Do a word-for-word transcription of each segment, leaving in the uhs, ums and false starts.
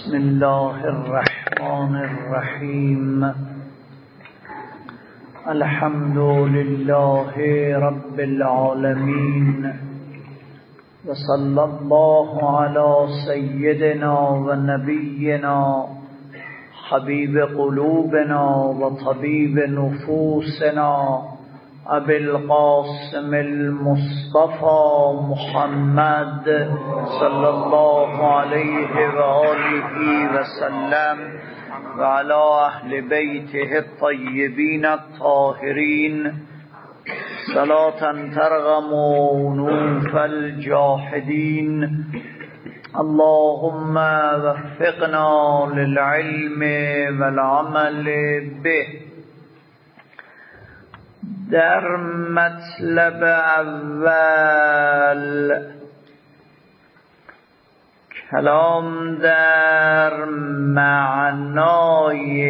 بسم الله الرحمن الرحيم. الحمد لله رب العالمين، وصلى الله على سيدنا ونبينا حبيب قلوبنا وطبيب نفوسنا أبي القاسم المصطفى محمد صلى الله عليه وآله وسلم وعلى أهل بيته الطيبين الطاهرين صلاة ترغم أنوف الجاحدين. اللهم وفقنا للعلم والعمل به. در مطلب اول کلام در معنای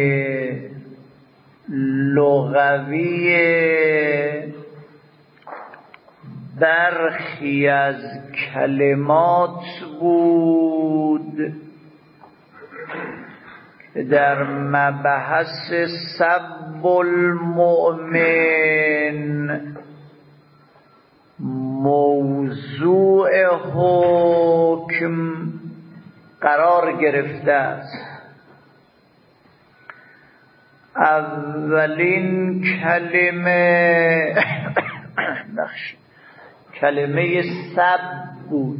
لغوی برخی از کلمات بود که در مبحث سب المؤمن موضوع حکم قرار گرفته است. اولین کلمه کلمه سب بود.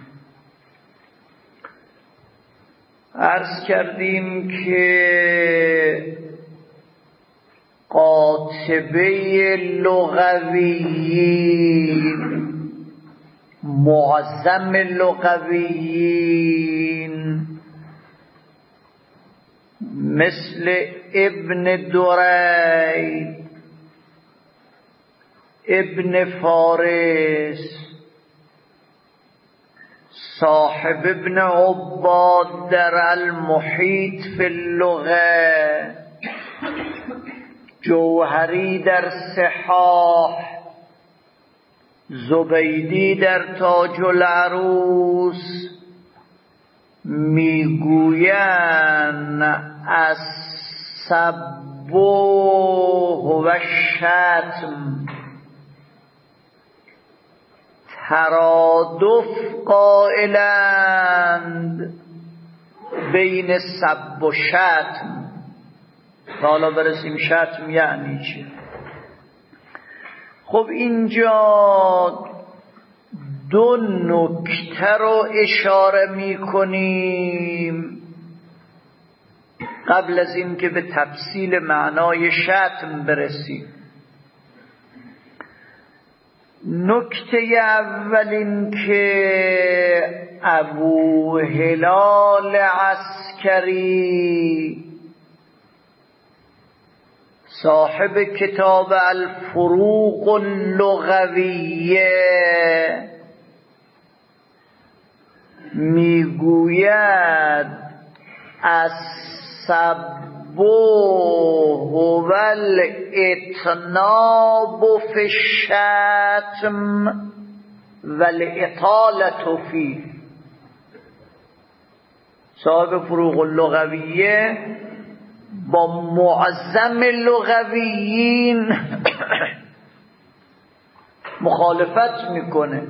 عرض کردیم که قاطبه لغویین، معظم لغویین مثل ابن دری، ابن فارس، صاحب ابن عباد در المحیط فی اللغه، جوهری در صحاح، زبیدی در تاج العروس میگویند از سب و شتم ترادف قائلند بین سب و شتم. حالا برسیم شتم یعنی چی. خب اینجا دو نکته رو اشاره می کنیم قبل از این که به تفصیل معنای شتم برسیم. نکته اول این که ابو هلال عسکری صاحب کتاب الفروق اللغویه میگوید السب هو الاطناب فی الشتم والاطالة فیه. صاحب فروق اللغویه با معظم لغویین مخالفت میکنه،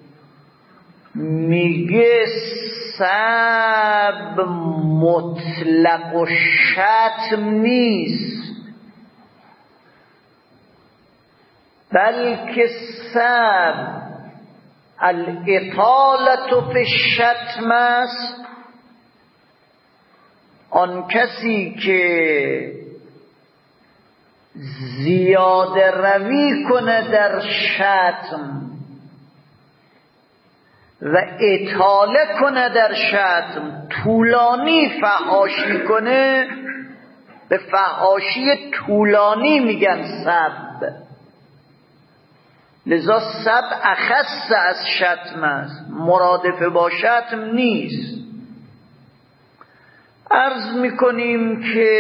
میگه سب مطلق و شتم نیست، بلکه سب الاطالة فی الشتم است. آن کسی که زیاده روی کنه در شتم و اطاله کنه در شتم، طولانی فحاشی کنه، به فحاشی طولانی میگن سب. لذا سب اخص از شتم است، مرادف با شتم نیست. عرض میکنیم که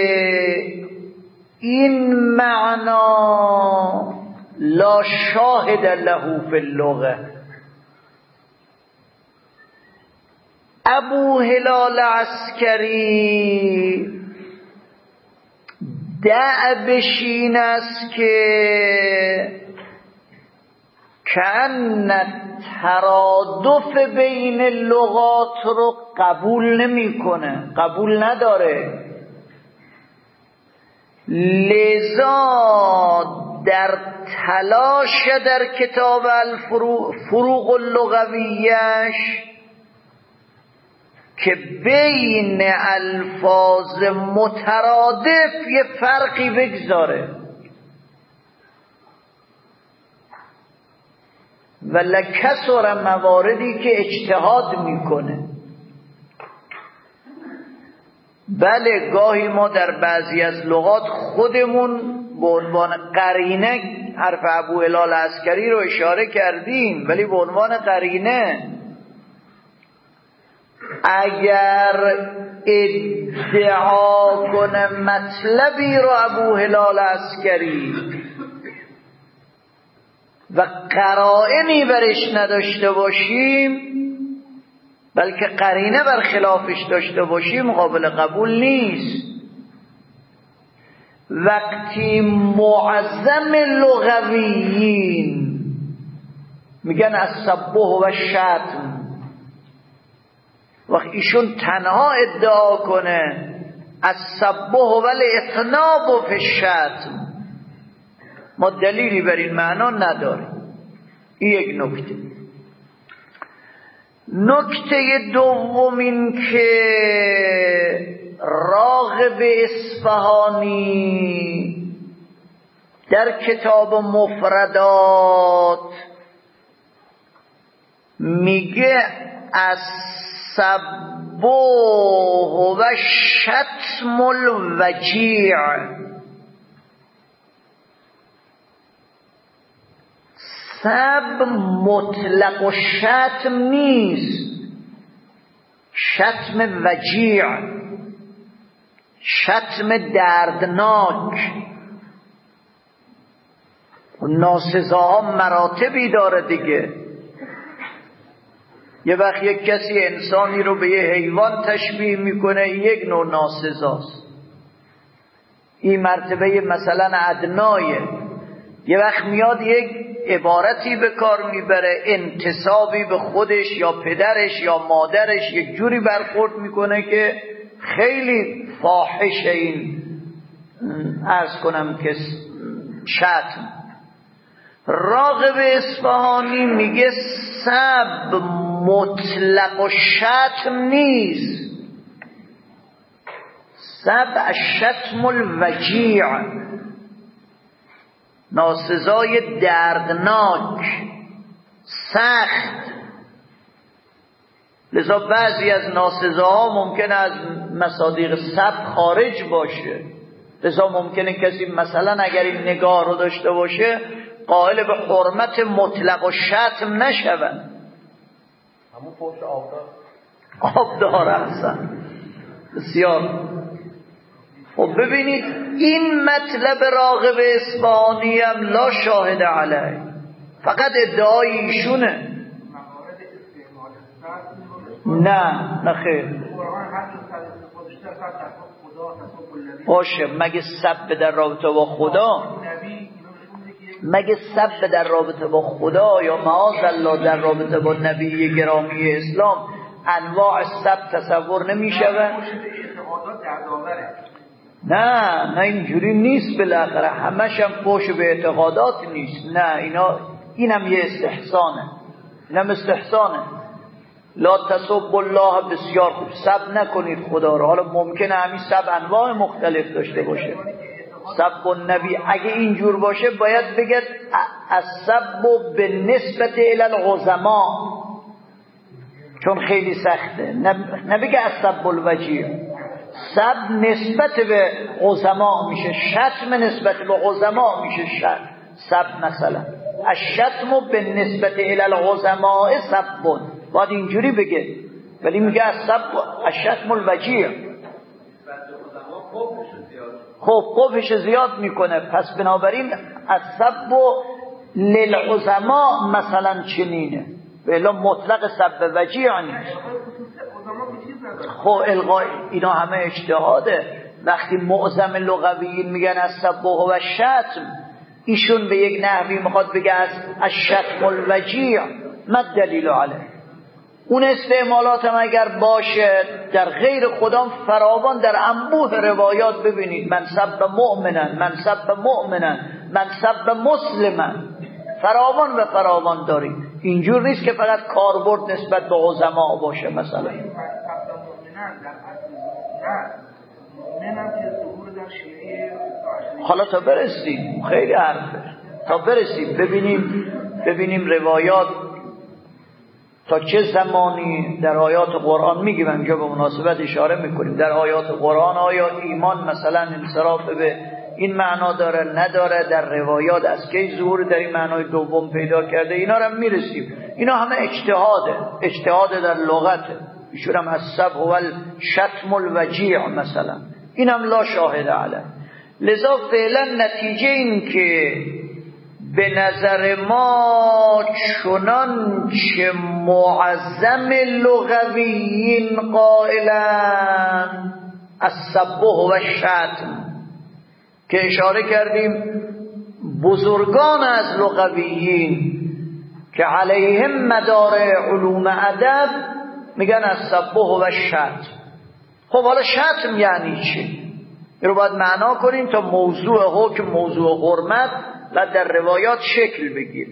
این معنا لا شاهد له فی اللغه، ابو هلال عسکری دعبش این است که کأن ترادف بین لغات رو قبول نمیکنه، قبول نداره. لذا در تلاش در کتاب الفروق اللغویش که بین الفاظ مترادف یه فرقی بگذاره و لکسر مواردی که اجتهاد میکنه. بله گاهی ما در بعضی از لغات خودمون به عنوان قرینه حرف ابو هلال عسکری رو اشاره کردیم، ولی به عنوان قرینه اگر ادعا کنه مطلبی رو ابو هلال عسکری و قرائنی برش نداشته باشیم، بلکه قرینه بر خلافش داشته باشیم، قابل قبول نیست. وقتی معظم لغویین میگن السبح و شتم، وقت ایشون تنها ادعا کنه السبح و الاطناب فی الشتم، ما دلیلی بر این معنا نداریم. این یک نکته. نکته دوم این که راغب اصفهانی در کتاب مفردات میگه السبح و شتم الوجیع. سب مطلق و شتم نیست، شتم وجیع، شتم دردناک. ناسزاها مراتبی داره دیگه. یه وقت یک کسی انسانی رو به یه حیوان تشبیه میکنه، یک نوع ناسزاست، این مرتبه مثلا ادنایه. یه وقت میاد یک عبارتی به کار میبره، انتسابی به خودش یا پدرش یا مادرش یک جوری برخورد میکنه که خیلی فاحش، این عرض کنم که شتم. راغب اصفهانی میگه سب مطلق و شتم نیست، سب الشتم الوجیع، ناسزای دردناک، سخت. لذا بعضی از ناسزاها ممکنه از مصادیق سب خارج باشه. لذا ممکنه کسی مثلا اگر این نگاه رو داشته باشه قائل به حرمت مطلق و شتم نشود. همون فوش آبدار آبدار هستن. بسیار خب ببینید این مطلب راغب اصفهانی هم لا شاهد علیه، فقط ادعای ایشونه. نه نه خیر باشه. مگه سب در رابطه با خدا، مگه سب در رابطه با خدا یا معاذ الله در رابطه با نبی گرامی اسلام انواع سب تصور نمی شود؟ نه نه اینجوری نیست. بالاخره همش هم فوش به اعتقادات نیست. نه اینا اینم یه استحسانه، اینم استحسانه. لا تسب الله، بسیار خوب، سب نکنید خدا رو. حالا ممکنه همین سب انواع مختلف داشته باشه. سب النبی اگه اینجور باشه باید بگید السب بالنسبت الی العظما، چون خیلی سخته. نبگه السب الوجیع. سب نسبت به عظما میشه، شتم نسبت به عظما میشه شتم. سب مثلا الشتم بالنسبت الی العظما سب، باید اینجوری بگه. ولی میگه السب الشتم الوجیع. خب قبحش زیاد میکنه. پس بنابراین السب للعظما مثلا چنینه، ولی مطلق سب وجیع نیست. خب الغای اینا همه اجتهاده. وقتی معظم لغویین میگن از سبه و شتم، ایشون به یک نحوی میخواد بگه از الشتم الوجیع، ما دلیل علیه. اون استعمالات هم اگر باشه در غیر خدا فراوان در انبوه روایات ببینید، من سب مؤمنن، من سب مؤمنن، من سب مسلمن، فراوان و فراوان دارید. اینجور نیست که فقط کاربرد نسبت به عظما باشه. مثلا حالا تا برسیم، خیلی حرفه، تا برسیم ببینیم ببینیم روایات تا چه زمانی در آیات قرآن میگیم. اینجا به مناسبت اشاره میکنیم در آیات قرآن آیا ایمان مثلا انصراف به این معنا داره نداره، در روایات از کی ظهور در این معنای دوم پیدا کرده، اینا رو هم میرسیم. اینا همه اجتهاده، اجتهاد در لغته. ایشون هم از سب و الشتم الوجیع مثلا، اینم لا شاهد علیه. لذا فعلا نتیجه این که به نظر ما چنان چه معظم لغویین قائلن از سبه و شتم که اشاره کردیم بزرگان از لغویین که علیهم مدار علوم ادب میگن از سبه و شتم. خب حالا شتم یعنی چی؟ این رو باید معنا کنیم تا موضوع حکم، موضوع حرمت و در روایات شکل بگیر.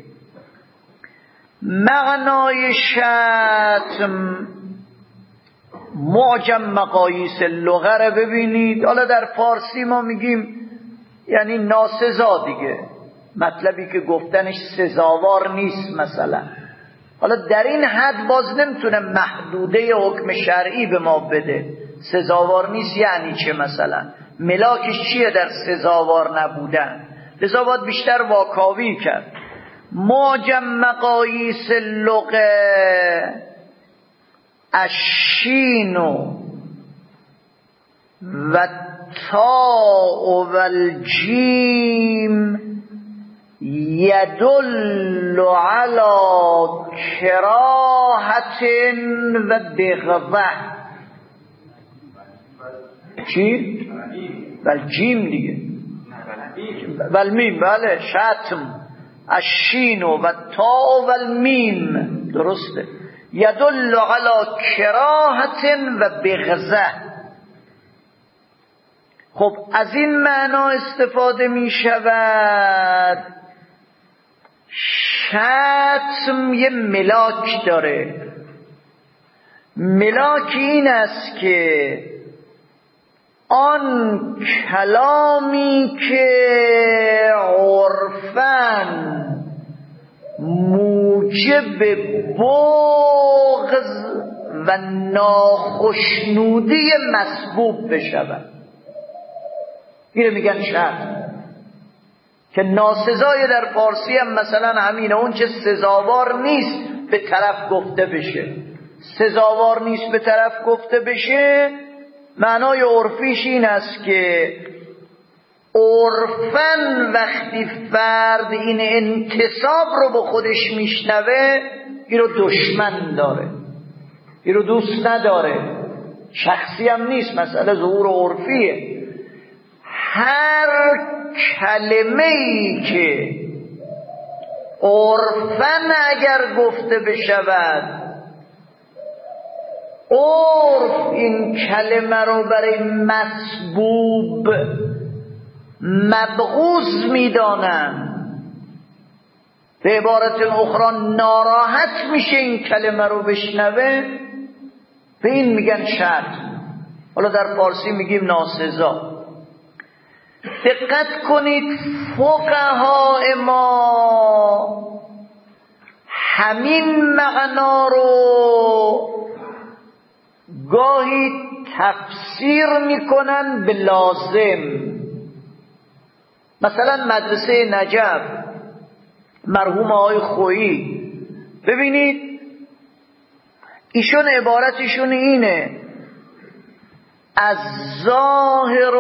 معنای شتم معجم مقاییس لغه رو ببینید. حالا در فارسی ما میگیم یعنی ناسزا دیگه، مطلبی که گفتنش سزاوار نیست مثلا. حالا در این حد باز نمیتونه محدوده حکم شرعی به ما بده. سزاوار نیست یعنی چه مثلا؟ ملاکش چیه در سزاوار نبودن؟ لذا باید بیشتر واکاوی کرد. معجم مقاییس لغه الشین و تاء و الجیم یدل علی کراهت و بغضه. چی؟ والجیم دیگه، والمیم، بله شتم، الشین و تاء و المیم، درسته. یدل علی کراهت و بغضه. خب از این معنا استفاده می شود. شتم یه ملاک داره. ملاک این است که آن کلامی که عرفاً موجب بغض و ناخشنودی مسبوب بشود، اینو میگن شتم. که ناسزای در فارسی هم مثلا همینه، اون چه سزاوار نیست به طرف گفته بشه. سزاوار نیست به طرف گفته بشه معنای عرفیش این است که عرفاً وقتی فرد این انتصاب رو به خودش میشنوه این رو دشمن داره، این رو دوست نداره. شخصی هم نیست، مسئله ظهور عرفیه. هر کلمه‌ای که عرفاً اگر گفته بشود، عرف این کلمه رو برای مسبوب مبغوض میدانن، به عبارت اخرى ناراحت میشه این کلمه رو بشنوه، به این میگن شتم. حالا در فارسی میگیم ناسزا. دقت کنید فقهای ما همین معنا رو گاهی تفسیر میکنن به لازم. مثلا مدرسه نجف مرحوم آقای خویی، ببینید ایشون عبارتشون اینه: از ظاهر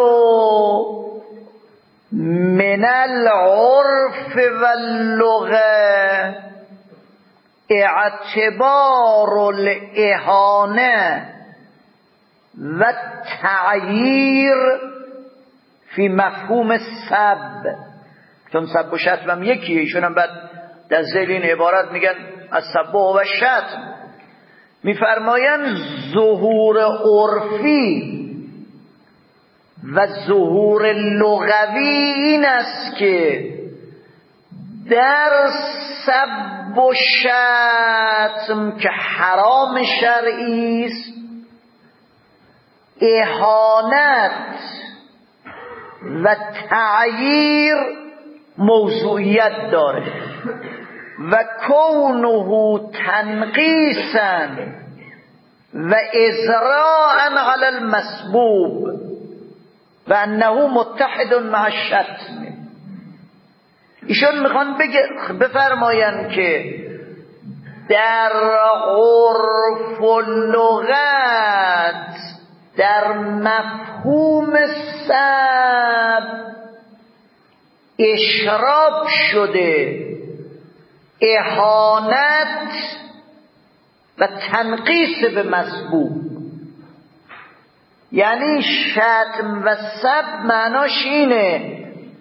من العرف واللغه اعتبار الاهانه و تعییر فی مفهوم سب، چون سب و شتم هم یکیه. ایشون هم بعد در ذیل این عبارت میگن از سب و شتم، میفرمایند ظهور عرفی و ظهور لغوی این است که در سب و شتم که حرام شرعی است، اهانت و تعییر موضوعیت داره و کونه تنقیصا و ازراعا علی المسبوب و انه متحد مع الشتم. ایشون میخوان بفرماین که در عرف و لغت در مفهوم سب اشراب شده اهانت و تنقیص به مسبوب. یعنی شتم و سب معناش اینه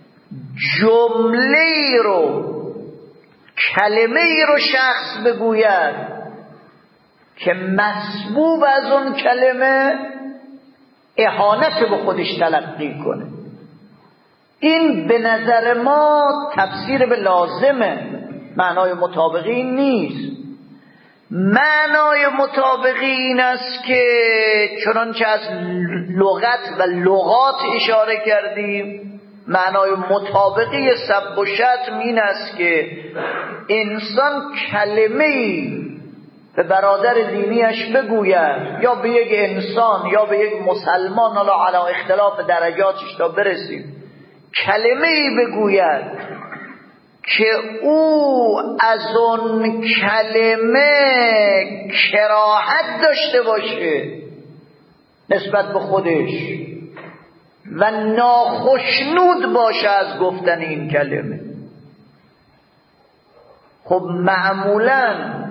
جمله رو، کلمه رو شخص بگوید که مسبوب از اون کلمه اهانت به خودش تلقی کنه. این به نظر ما تفسیر به لازمه، معنای مطابقی این نیست. معنای مطابقی این است که چنانچه از لغت و لغات اشاره کردیم، معنای مطابقی سب و شتم این است که انسان کلمه‌ای به برادر دینیش بگوید، یا به یک انسان یا به یک مسلمان، حالا علی اختلاف درجاتش تا برسیم، کلمه‌ای بگوید که او از اون کلمه کراهت داشته باشه نسبت به خودش و ناخشنود باشه از گفتن این کلمه. خب معمولا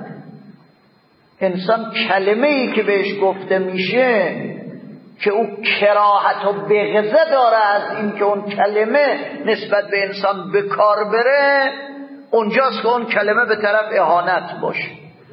انسان کلمه‌ای که بهش گفته میشه که او کراهت و بغضه داره از این که اون کلمه نسبت به انسان به کار بره، اونجاست که اون کلمه به طرف اهانت باشه.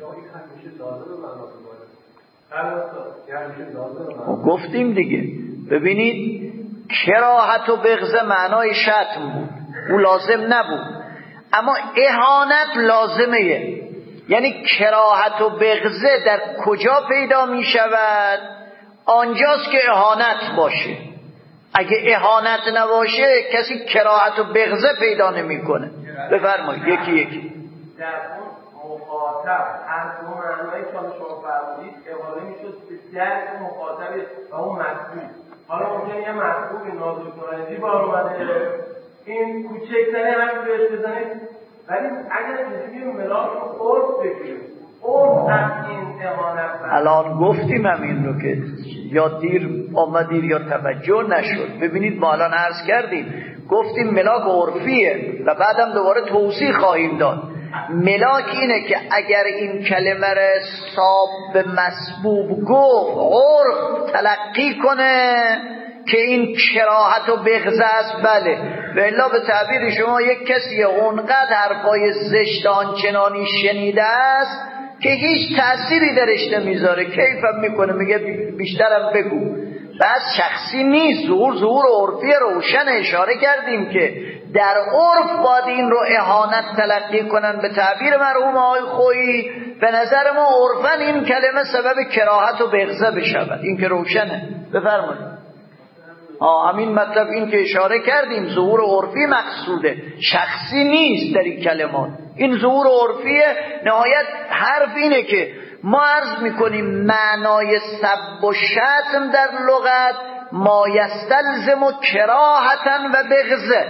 گفتیم دیگه، ببینید کراهت و بغضه معنای شتم بود، او لازم نبود، اما اهانت لازمه. یعنی کراهت و بغضه در کجا پیدا می شود؟ آنجاست که اهانت باشه. اگه اهانت نباشه کسی کراهت و بغضه پیدا نمی کنه. بفرمایید یکی یکی. در اون مخاطب هر دو معنایی که شما فرمودید احاله میشد به درک مخاطب و اون مسئول. حالا ممکنه یه مسئول نازل کنندی بار اومده این کوچکتری هم بهش بزنید، ولی اگر اینجوری ملاک رو عرف بگیریم، عرف از این اهانت الان گفتیم همین رو که یا دیر آمدید یا توجه نشد. ببینید ما الان عرض کردیم، گفتیم ملاک عرفیه و بعدم دوباره توضیح خواهیم داد. ملاک اینه که اگر این کلمه را صاب به مسبوب گفت، عرف تلقی کنه که این کراهت و بغضه است. بله، و الا به تعبیر شما یک کسی اونقدر حرفای زشت آنچنانی شنیده است که هیچ تأثیری درش نمیذاره، کیفم میکنه، میگه بیشترم بگو. بس شخصی نیست، ظهور ظهور عرفی روشن اشاره کردیم که در عرف باید این رو اهانت تلقی کنن. به تعبیر مرحوم آقای خویی به نظر ما عرفن این کلمه سبب کراهت و بغضه بشود، این که روشنه. بفرمایید. آه همین مطلب، این که اشاره کردیم ظهور عرفی مقصوده، شخصی نیست در این کلمات. این ظهور عرفیه. نهایت حرف اینه که ما عرض میکنیم معنای سب و شتم در لغت ما یستلزم کراهتا و بغضه.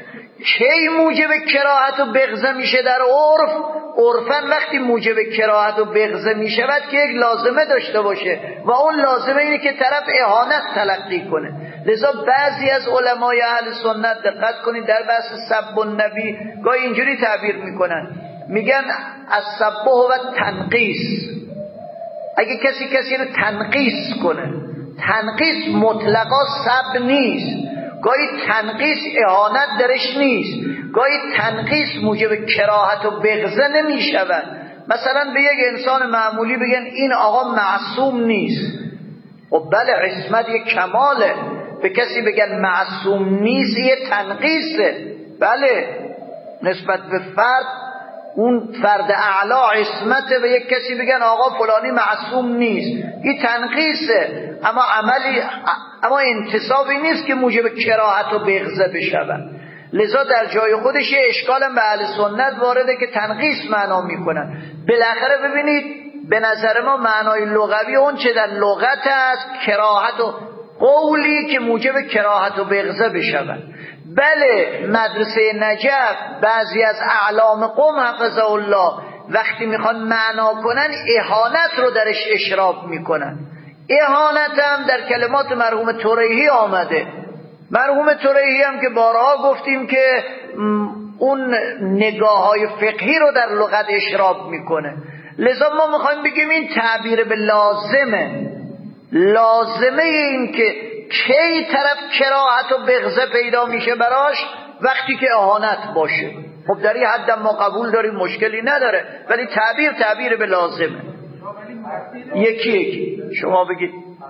کی موجب کراهت و بغضه میشه در عرف؟ عرفاً وقتی موجب کراهت و بغضه میشود که یک لازمه داشته باشه و اون لازمه اینه که طرف اهانت تلقی کنه. لذا بعضی از علمای اهل سنت دقت کنید در بحث سب النبی گاهی اینجوری تعبیر میکنن، میگن از سبه و تنقیص. اگه کسی کسی رو تنقیص کنه، تنقیص مطلقا سب نیست، گاهی تنقیص اهانت درش نیست، گاهی تنقیص موجب کراهت و بغضه نمی شود. مثلا به یک انسان معمولی بگن این آقا معصوم نیست، و بله عصمت یک کماله. به کسی بگن معصوم نیست یه تنقیصه، بله نسبت به فرد، اون فرد اعلا عصمته، به یک کسی بگن آقا فلانی معصوم نیست، این تنقیصه، اما عملی اما انتصابی نیست که موجب کراهت و بغضه بشود. لذا در جای خودش یه اشکال به اهل سنت وارده که تنقیص معنا میکنن. بالاخره ببینید به نظر ما معنای لغوی اون چه در لغت است، کراهت و قولی که موجب کراهت و بغضه بشود. بله مدرسه نجف بعضی از اعلام قوم حفظه الله وقتی میخوان معنا کنن اهانت رو درش اشراف میکنن. اهانت هم در کلمات مرحوم توریحی آمده. مرحوم توریحی هم که بارها گفتیم که اون نگاه های فقهی رو در لغت اشراف میکنه. لذا ما میخوایم بگیم این تعبیر به لازمه، لازمه این که کی طرف کراهت و بغضه پیدا میشه براش، وقتی که اهانت باشه. خب در این حد ما قبول داریم، مشکلی نداره، ولی تعبیر تعبیر به لازمه. یکی یکی شما بگید.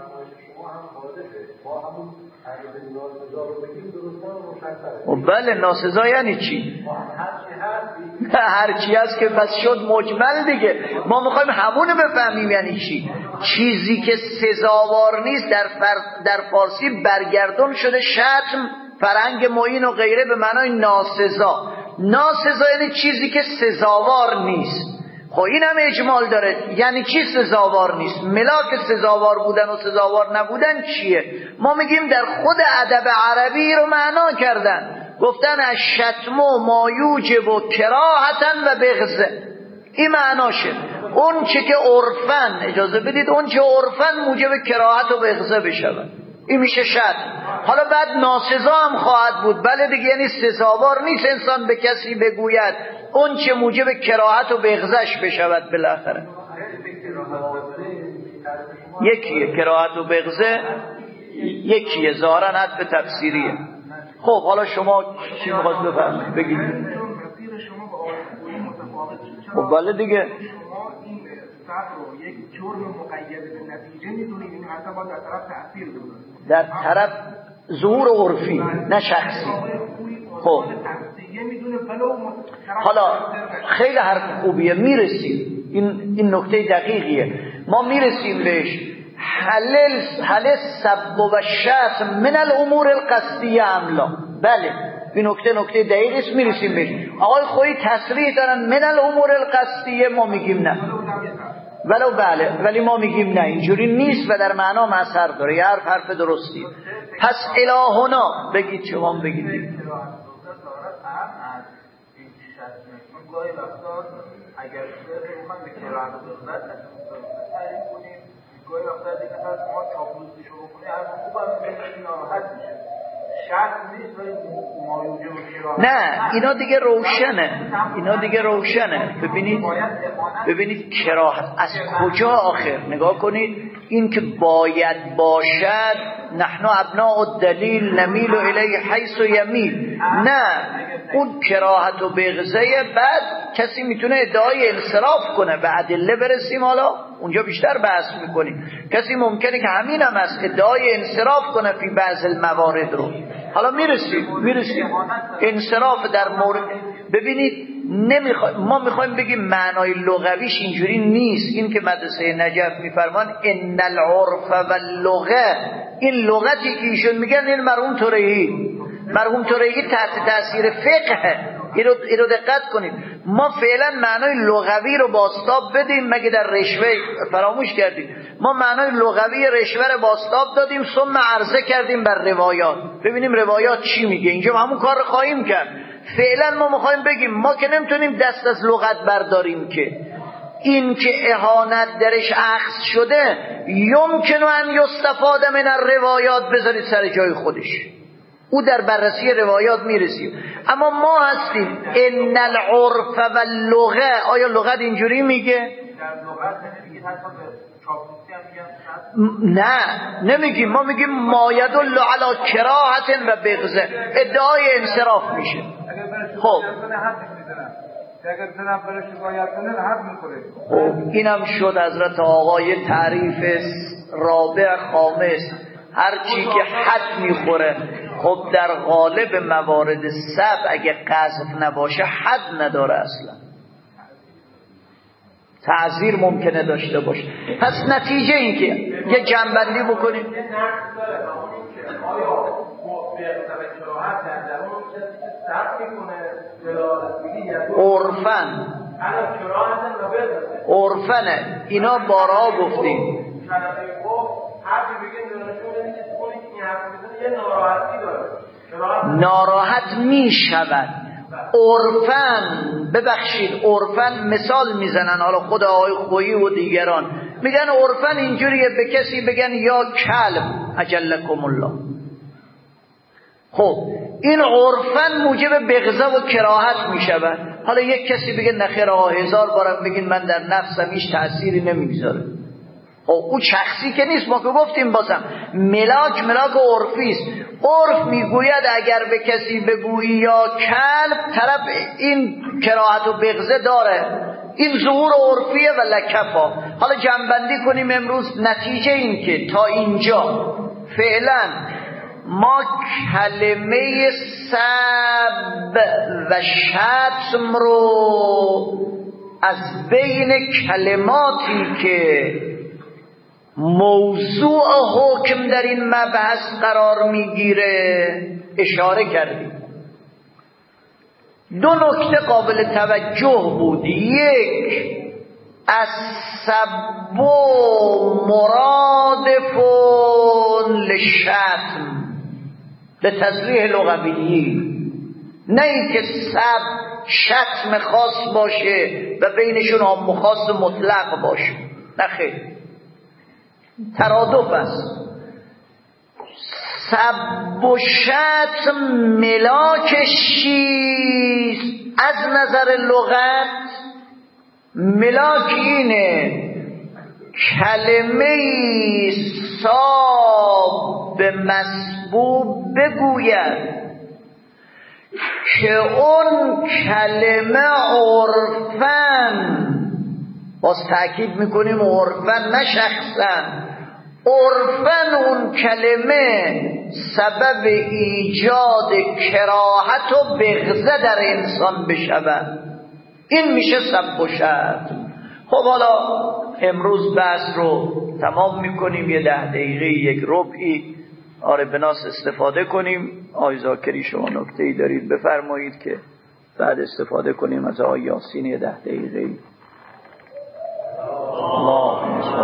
بله ناسزا یعنی چی؟ هرچی هست که بس شد مجمل دیگه. ما میخوایم همونو بفهمیم یعنی چی. چیزی که سزاوار نیست در, فر... در فارسی برگردون شده شتم، فرهنگ معین و غیره به معنای ناسزا. ناسزا یعنی چیزی که سزاوار نیست. خب این هم اجمال داره. یعنی چی سزاوار نیست؟ ملاک سزاوار بودن و سزاوار نبودن چیه؟ ما میگیم در خود ادب عربی رو معنا کردن، گفتن از شتم و مایوجب و کراهتن و بغضه. این معناشه. اون چه که عرفن، اجازه بدید، اون چه عرفن موجب کراهت و بغضه بشود، این میشه شتم. حالا بعد ناسزا هم خواهد بود. بله دیگه، یعنی سزاوار نیست انسان به کسی بگوید اون چه موجب کراهت و بغضش بشود. بالاخره یکیه کراهت و بغضه، یکیه ظاهرا حد تفسیریه. خب حالا شما چی می‌خواید بفرمایید بگید؟ خب بله دیگه، یک جرم مقید به نتیجه می‌دونید، این حتی باید در طرف تأثیر داره، در طرف ظهور عرفی نه شخصی. خب حالا خیلی حرف خوبیه، میرسیم. این این نکته دقیقیه، ما میرسیم بهش. حلل حلل سب و شتم من الامور القصدیه املا. بله این نکته نکته دقیقی است، میرسیم بهش. آقای خویی تصریح دارن من الامور القصدیه، ما میگیم نه. ولو بله، ولی ما میگیم نه اینجوری نیست و در معنا اثر داره. یه حرف حرف درستی. پس الهنا بگید، شما بگید. گاهی وقتا اگر بخوایم به کراهت و بغضت تعریف کنیم، گاهی وقتا دیگه نفر ما چاپلوسیشو بکنیم هر خوب هم بگیم ناراحت میشه. شرط نیست ولی مایوجه و کراهت. نه اینا دیگه روشنه، اینا دیگه روشنه. ببینید ببینید کراهت از کجا آخر نگاه کنید. این که باید باشد، نحن ابناء الدلیل نمیل الیه حیث یمیل. نه اون کراهت و بغضه بعد کسی میتونه ادعای انصراف کنه، به ادله برسیم، حالا اونجا بیشتر بحث میکنیم. کسی ممکنه که همین هم از ادعای انصراف کنه فی بعض الموارد رو، حالا میرسیم میرسیم انصراف در مورد. ببینید نمیخوا... ما میخوایم بگیم معنای لغویش اینجوری نیست. این که مدرسه نجف میفرمان ان العرف واللغه، این لغتی که ایشون میگن این مرحوم توریحی مرحوم توریحی تحت تاثیر فقه. اینو اینو دقت کنید. ما فعلا معنای لغوی رو بازتاب بدیم، مگه در رشوه فراموش کردیم. ما معنای لغوی رشوه رو بازتاب دادیم، ثم عرضه کردیم بر روایات، ببینیم روایات چی میگه. اینجا همون کار رو خواهیم کرد. فعلا ما میخوایم بگیم ما که نمیتونیم دست از لغت برداریم که این که اهانت درش اخذ شده یمکن ان یستفاد من الروایات، بذارید سر جای خودش، او در بررسی روایات میرسیم. اما ما هستیم ان العرف واللغه. آیا لغت اینجوری میگه؟ در لغت نمیگه، حتی به چاپلوسی هم میگن نه نمیگیم، ما میگیم مایدل علی کراهت و بغضه، ادعای انصراف میشه. خب خب اینم شد حضرت آقای تعریف رابع خامس، هر چی که حد میخوره. خب در غالب موارد سبع اگه قذف نباشه حد نداره اصلا، تعذیر ممکنه داشته باشه. پس نتیجه این که یه جنبندی بکنیم. عرفن عرفنه اینا بارها گفتیم. ناراحت می شود عرفن، ببخشید عرفن مثال میزنن، حالا خود آقای خویی و دیگران میگن عرفن اینجوریه، به کسی بگن یا کلب اجلکم الله. خب این عرفن موجب بغضه و کراهت میشود. حالا یک کسی بگه نخیر آقا هزار بارم بگین من در نفسم هیچ تأثیری نمیگذاره. خب او شخصی که نیست، ما که گفتیم بازم ملاک ملاک عرفی است. عرف میگوید اگر به کسی بگویی یا کلب، طرف این کراهت و بغضه داره، این ظهور عرفیه و لکفا. حالا جنبندی کنیم امروز. نتیجه این که تا اینجا فعلا ما کلمه سب و شتم رو از بین کلماتی که موضوع حکم در این مبحث قرار میگیره اشاره کردیم. دو نکته قابل توجه بود. یک، السب مرادف للشتم به تصریح لغوی، نه اینکه سب شتم خاص باشه و بینشون هم مخاص مطلق باشه، نه خیر، ترادف است. سب و شتم ملاکش چیست از نظر لغت؟ ملاک اینه کلمه صاب به مسبوب بگوید که اون کلمه عرفن، باز تأکید میکنیم عرفن نه شخصن، عرفن اون کلمه سبب ایجاد کراهت و بغضه در انسان بشود، این میشه سب و شتم. خب حالا امروز بحث رو تمام میکنیم، یه ده دقیقه یک ربعی آره بناس استفاده کنیم. آقای زاکری شما نکته‌ای دارید بفرمایید که بعد استفاده کنیم از آقای یاسین یه ده دقیقه. اللهم صل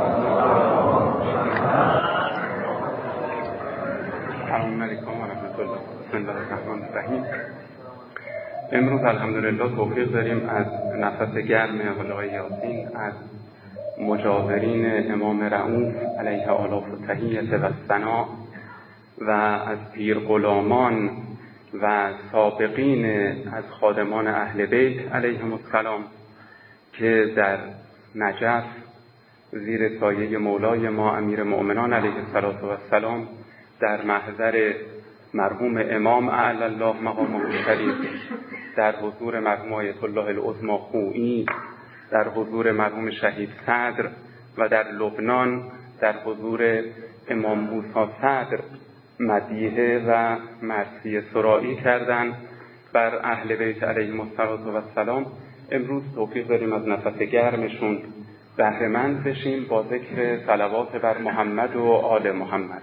السلام علیکم و رحمت الله. بسم الله الرحمن الرحیم. امروز الحمدلله توفیق داریم از نفس گرم آقای یاسین، از مجاورین امام رؤوف علیه آلاف و تحیت و ثنا و از پیر غلامان و سابقین از خادمان اهل بیت علیهم السلام که در نجف زیر سایه مولای ما امیر مؤمنان علیه السلام در محضر مرحوم امام اعلی الله مقامه الشریف، در حضور مرحوم آیت الله العظمی خویی، در حضور مرحوم شهید صدر و در لبنان در حضور امام موسی صدر مدیحه و مرثیه سرایی کردند بر اهل بیت علیهم السلام. امروز توفیق داریم از نفس گرمشون بهره مند بشیم با ذکر صلوات بر محمد و آل محمد.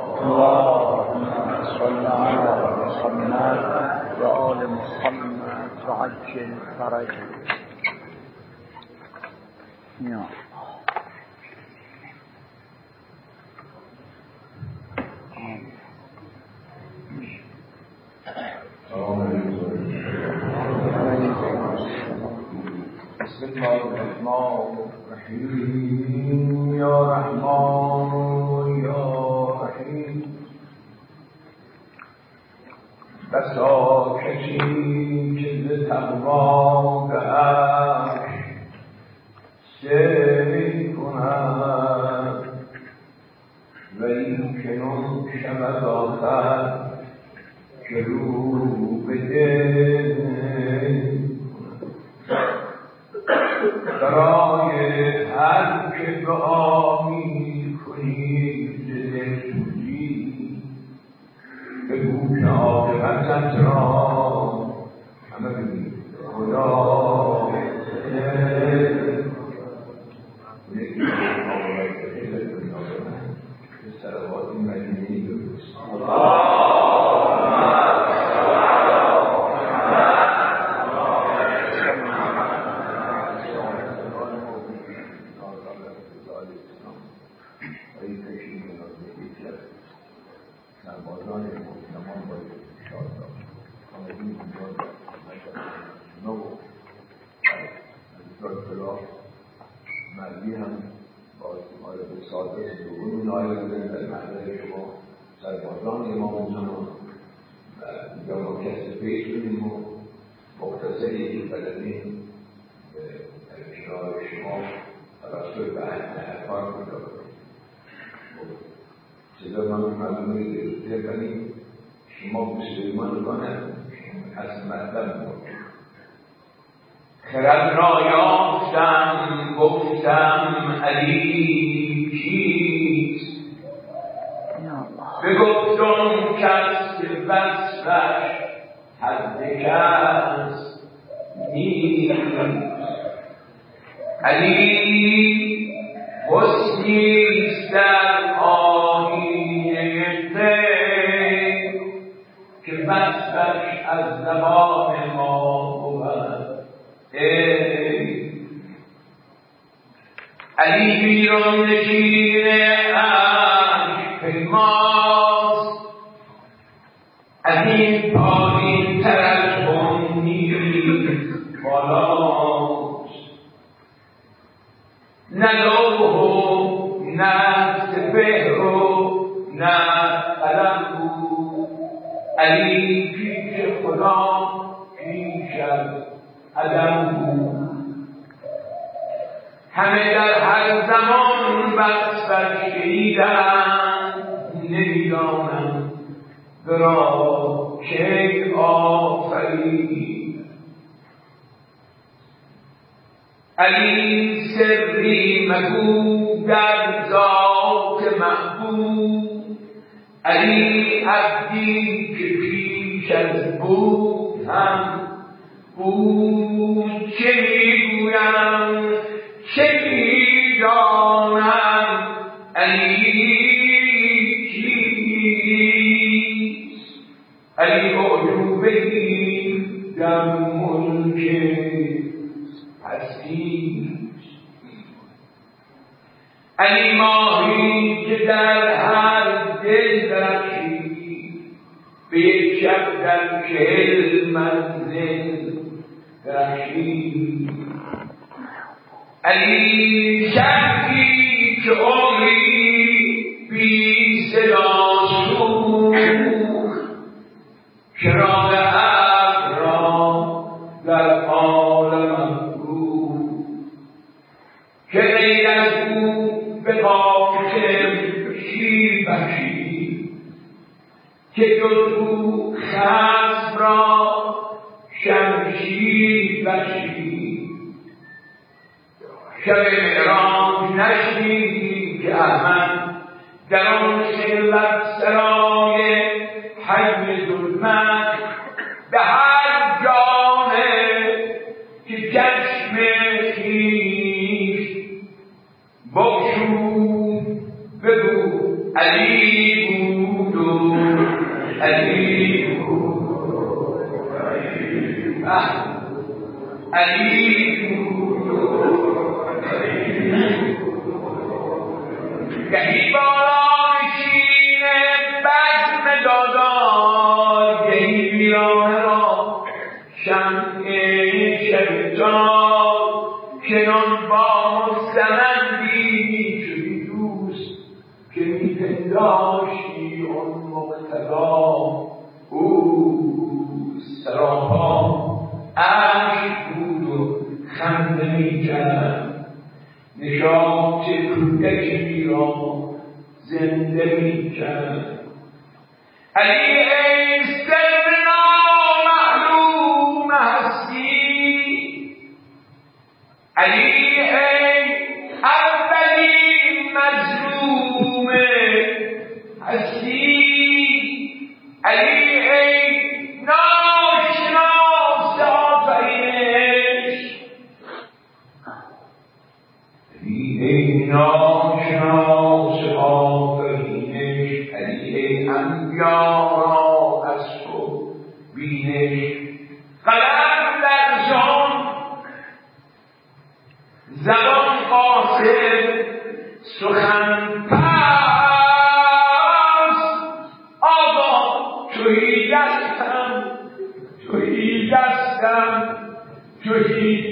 اللهم صل علی محمد و آل محمد و عجل فرجه. یا بسم الله الرحمن الرحیم. یا رحمان یا رحیم. بسا کشی که ز تقوا سیر کند کنون شود آخر که رو بده برای هر که دعا می کنی دلسوزی بگو که عاقبتت را همه بگید خدا سلوات مدینی درست سربازان مسلمان باید شاد داد آمدین اینجا نو از اطلاع مردی هم با استعمال به سادس دوون نایل بودن در محضر شما سربازان امام زمان و اینجا ما کسی پیش بودیم و مختصری که بلدیم به اشتراع شما توسط به احکار بوده چیزا من مردم رو دیگه کنیم شما مسلمان کنم از مطلب بود خرد را یافتم گفتم علی کیست بگفتم کس که وصفش حد کس نیست علی حسنیست در آیینه غیب که وصفش از زبان ما بود علی بیرون نشین عرش پیماست از این پایین تر از اون نیست بالاست نه لوح و نه سپهر و نه قلم بود علی پیش خدا پیش از عدم بود همه در هر زمان وصفش شنیدند نمیدانم برا کی آفرید علی سری مگو در ذات محبوب علی عبدی که پیش از بود هم بود چه میگویم چه میدانم علی کیست علی عجوبه‌ای در ملک هستیست علی ماهی که در هر دل درخشید به یک شب در چهل منزل درخشید علی شبی که عمری بی صدا سوخت چراغ ابر را در عالم بود که غیر از او به قاتل شیر بخشید که جز او خصم را شمشیر بخشید شب معراج نشنیدی که احمد در آن خلوت سرای حی ظلمت به هر جانب که چشم خویش بگشود بگو علی بود و علی بود علی بود گهی بالایشین بزم دادار گهی ویرانه را شمع شبتار کنون با مستمندی شدی دوست که میپنداشتی اون مقتدا او سراپا عشق بود و علی ای سر نامعلوم هستی، علی ای اولین مظلوم هستی، علی ای ناشناس آفرینش، علی ای ناشناس آفرینش، علی ای انبیا را از تو بینش. قلم در جان، زبان قاصر، سخن توی دستم، توی دستم، توی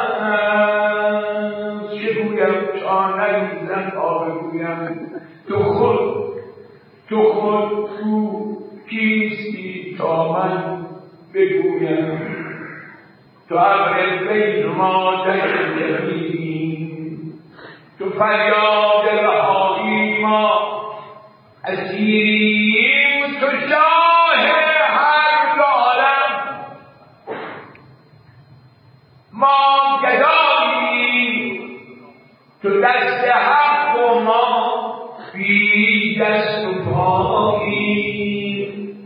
دستم، چه گویم تا نریزم تا بگویم، تو خود تو خود تو کیستی تا من بگویم، تو ابر فیض ما در جمیلی، تو فریاد رهایی ما اسیریم، تو شاه هر عالم ما گداییم، تو دست حق و ما بی دست و پاییم.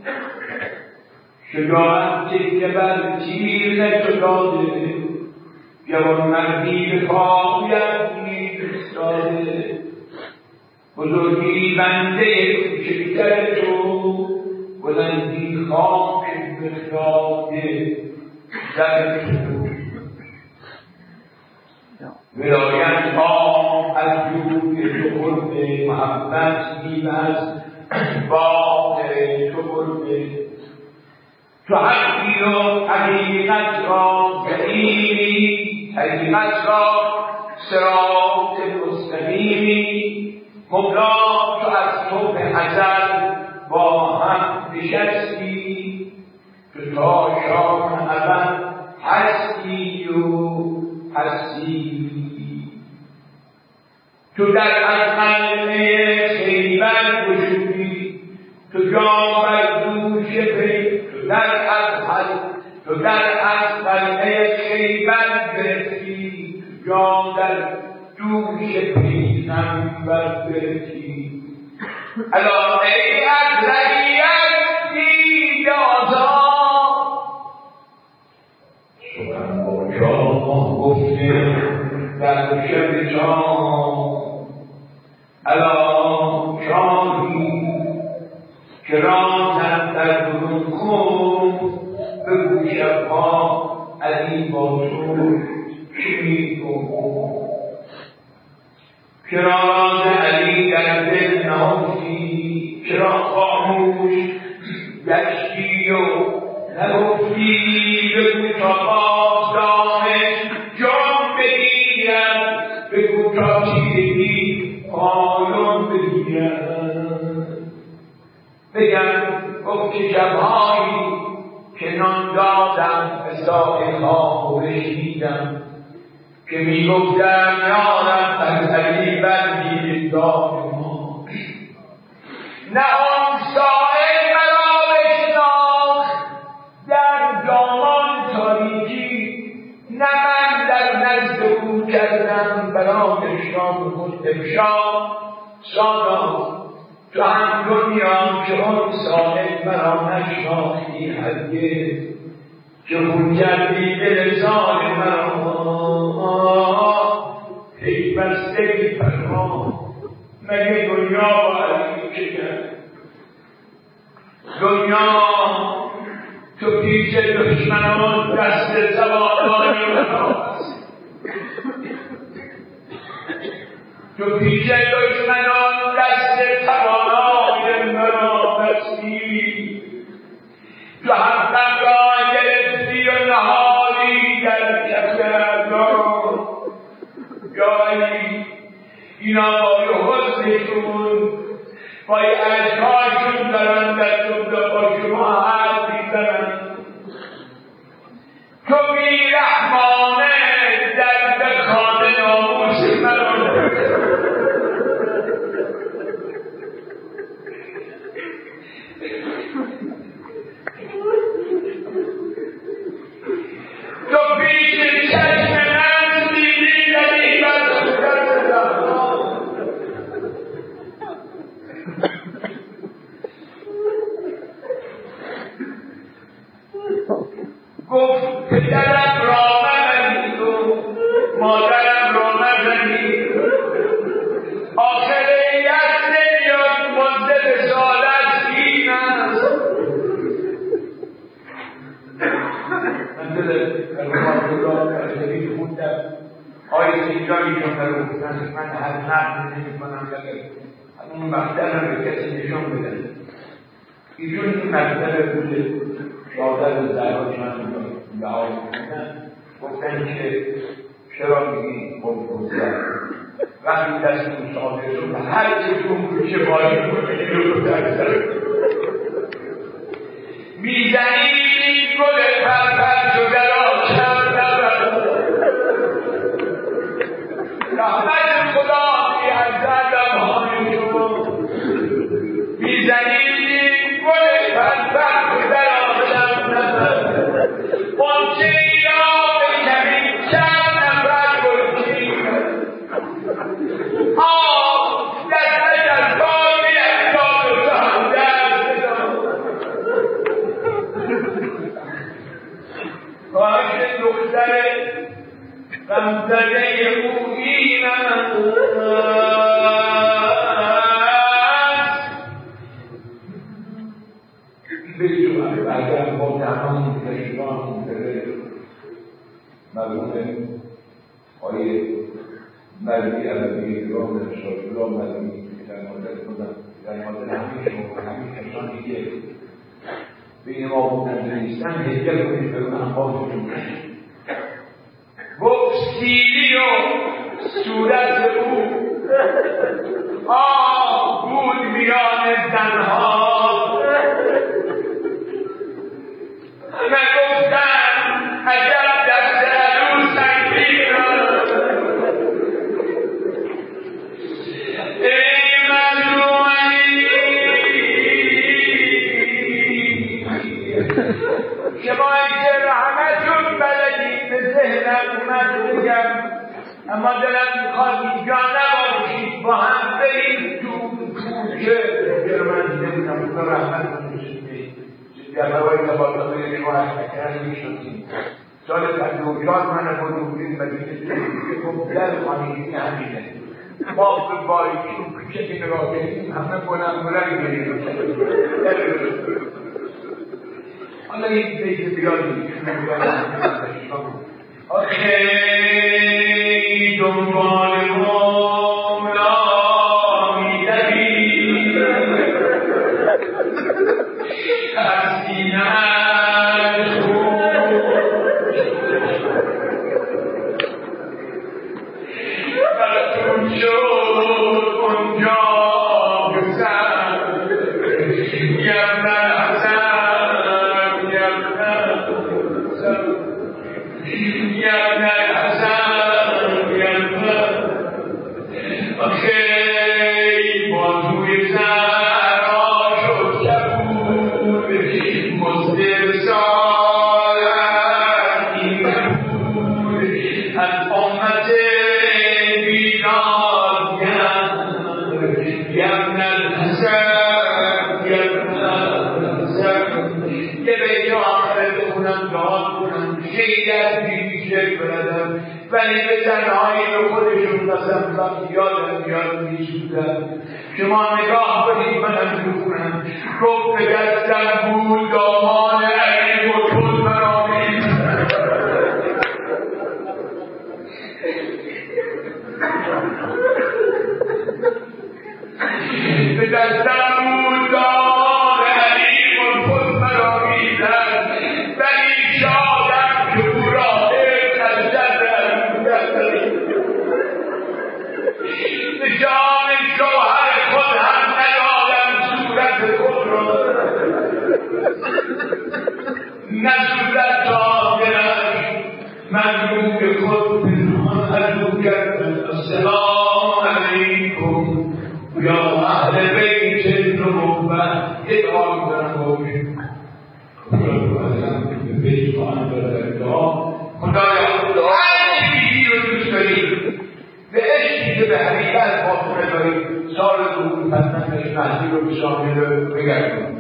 شجاعت که بر تیر تو داده، جوانمردی به پایت ایستاده، بزرگی بنده کوچکتر تو، بلندی خاک بخراد در تو. ولایت ها از جود تو برده، محبت نیو از باغ تو برده. تو حقی و حقیقت را دلیلی، حقیقت را صراط مستقیمی. مولا تو از تو به ازل با هم نشستی، تو تا شام ابد هستی و هستی. تو در از قلعه خیبر گشودی، تو جام از دوش پی، تو در از حل، تو در از قلعه خیبر گرفتی، تو جام در دوش پیغمبر گرفتی. الا ای از رعیت دیده آزاد، سخن با شاه گفته در شب شام. الا شاهی که رازم در برون خود، بگو شبها علی با تو چه می‌گفت. چرا راز علی در دل نهفتی، چرا خاموش گشتی و نگفتی. بگو تا باز دانش جان بگیرد، بگو تا چیزی پایان بگیرد. بگم گفت شبهایی که نان دادم به ساق خواب و بشنیدم، که می گفتم یارم از علی بردی داد ما. نه آن سائل مرا بشناخت در دامان تاریکی، نه من در نزد او کردم برای شام خود افشا. سانا تو هم دنیا که آن سائل مرا نشناختی هرگز، که خون کردی دل زال مرا پیوسته بی فرمان. مگه دنیا با علی چه کرد؟ دنیا تو پیش دشمنان دست سوارانی راست، تو پیش دشمنان دست توانای مرا بستی. تو حقم را گرفتی و نهادی در کف اردان. یا علی اینا بای حسنشون بای عشقاشون دارن در جمله با شما حرف میزنن. تو بی رحمانه در خانه ناموس مرا باید اینجا ایشون رو گفتن من هر نقد نمی کنم اون مقدر رو به کسی نشون بدن. ایشون این مقدر بوده شادر زرها چند لحاظ کنن گفتن که چرا میگی کنفوزر وقتی دست مصابه شد هر چی کنفوز چه بایی کنه این رو در میزنی این گل پرپر شده را چند نبرد رحمت خدا بی حضرت امانی شما میزنی این گل پرپر شده را چند نبرد قنچه ای را بکنی چند نفر گلچی آه دستش از کار بیفتاد و هم دست کاش دختر غمزده او این است بجوان اگر با تمام کشیران مدره مرمون آیه مردی عربی ایران در شاکلا مردی در مدر خودم در مدر همین شما همین کشانی که به این ما بودن نیستن هدیه کنید به اون انباشتون گفت سیلی و صورت او آه بود میان زنها نگفتن عجب دست رو سنگین ای مظلومی شما اینکه رحمتون بلدید به ذهنم اومد بگم اما دلم میخواد اینجا نباشید با هم بریم تو کوچه که من نمیدونم تو رحمتون میشید در روای تبادل یک شما احمکرن میشناسیم سال پنجاه و چهار من بزرگید مدینه که گفت در خانگی همینه ما به باریکی و کوچه که نگاه کنیم همه بلند بلند گریم حالا یک بیت بیادی آخه دنبال مولا میدوی از سینه‌اش مفتون شد اونجا بزن یبن حسن یبن حسن یبن حسن یبن آخی بازوی زهرا شد کبود مزدر سالت این بود از امت بیداد یبن الحسن یبن الحسن یه بیت آخر بخونم دعا کنم خیلی از بیشتر بردم ولی به زنهایی به خودشون قسم زن یادم یاد میشودم شما نگاه کنید منم بخونم گفت به دستم بود دامان علی و تول مرا به دستم بود دامان علی و تول مرا میزد ولی شادم که او را به جان شوهر خود هم ندادم صورت خود را نه صورت آدرش مجموع خود پنهان ازو کردن السلام علیکم یا اهل بیت نبوت ادعا کنم باید به بیت خواهن برد ادعا خدایا هر چیزی رو دوست داریم به عشقی که به حقیقت باطنه داریم سال دور فتنش مهدی رو به شامل بگردیم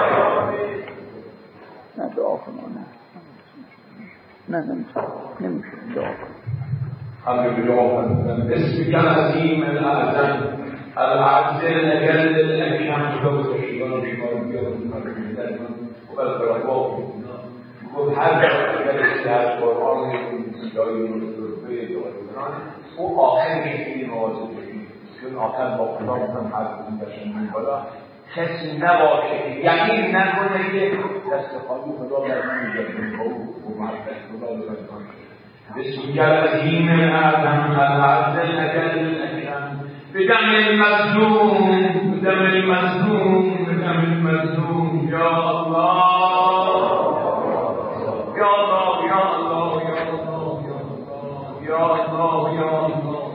نه دعا کنم نه نه نمیشه دعا کنم حمد دعا کنم اسمك العظیم الاعظم العز الاجل الاکرم تو و شیطان شما بیاد و بالبرکات و هر در قرآن مسیحایی رو دروبه یا ایران او آخر خیلی مواظب باشید چون آخر با خدا بودم هر کدوم باشم بالا کسی نباشه که یقین نکنه که دست خالی خدا برمی‌گرده با او و محبت خدا بزنه بسم العظیم اعظم العرض اجل اکرم بدم المظلوم بدم المظلوم بدم المظلوم یا الله یا الله یا الله یا الله یا الله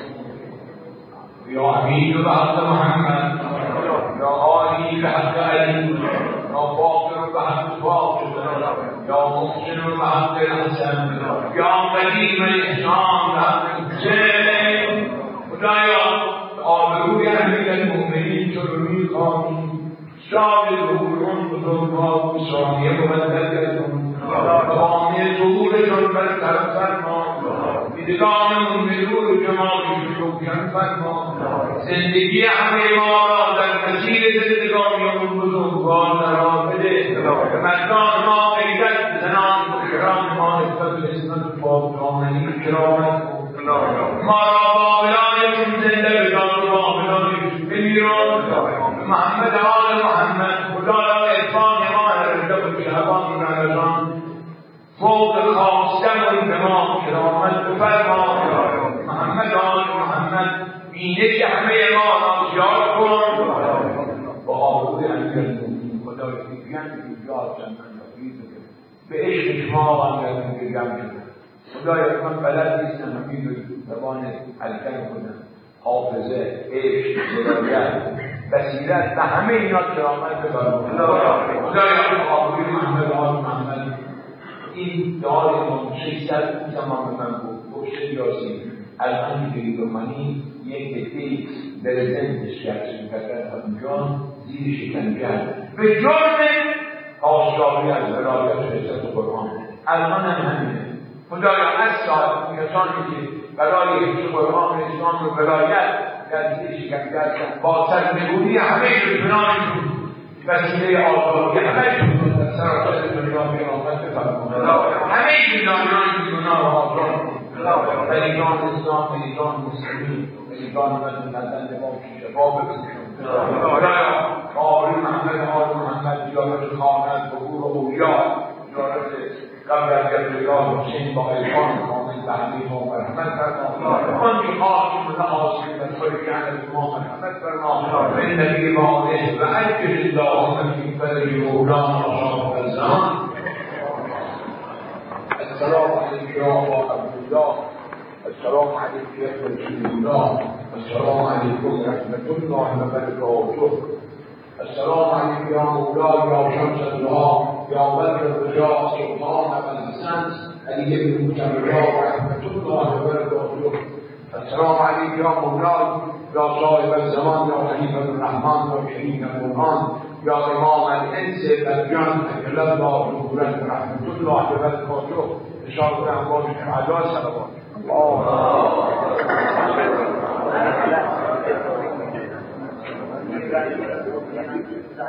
یا امین به حق محمد یا عالی به حق علی یا فاطر به حق فاطر یا محسن به حق الحسن یا قدیم الاحسان به حق حسین خدایا آبروی امیرالمؤمنین تو رو می‌خواهیم شاد ظهوران بزرگوار و ثانیه مبدل کردون تمامی ظهورشون بر طرف فرما دیدگانمون به نور جمالشون روشن فرما زندگی همه ما را در مسیر زندگانی اون بزرگوار قرار بده به مردان ما غیرت زنان و کرام ما نسبت به اسمت پاکدامنی کرامت ما را بابلانشون زنده بدار و بابلانشون بمیرون محمد آل محمد خدایا عرفان ما رجب و شعبان رمضان فوق خواستمون به ما کرامت بفرما محمد آل محمد بینش همه ما را زیاد کن با آبروی امیرالمؤمنین خدای دیگران که اینجا جمعن و به عشق شما امیرالمؤمنین که جمع شدن خدای من بلد نیستم همین رو زبان حلقه کنم حافظه، عشق، ولایت، بصیرت به همه اینا کرامت بفرما خدای آبروی محمد آل محمد این دعای امام شیصد تمام من بود گفته یاسین الان که بیرونی یک دفعی برزندش کرد شکرد اونجا زیر شکنجه به جرم آشکاری از ولایت رسالت قرآن الان هم همینه خدایا از ساعت کسانی که برای حفظ قرآن اسلام و ولایت در زیر شکنجه هستند با سرنگونی همه دشمنانشون وسیله آزادی همه‌شون در سراسر دنیا قیامت بفرما همه دنیایان گناه را آزاد کن مریدان اسلام مریدان مسلمین مریدان مدن نزد ما شفا بکشون خدایا آبروی محمد آل محمد زیارت خانه ظهور اولیا زیارت قبر از گردگاه حسین با عرفان کامل به همه ما مرحمت فرما آنچه خواهیم و نخواستیم در خود جهنم ما مرحمت فرما به نبی واضح و عجل اللهم فی فرج مولانا شاه الزمان السلام علیک یا ابا عبدالله السلام علیک یا رسول الله السلام علیکم رحمت الله و برکاته السلام علیکم یا مولا یا شمس الله یا بدر الرجاء سلطان ابوالحسن علی بن مجرد رحمت الله و برکاته السلام علیکم یا مولا یا صاحب الزمان یا خلیفه الرحمن یا کریم القرآن یا امام الانس برجان اجل الله ظهورک رحمت الله و برکاته اشاره انواع شهدا صلوات الله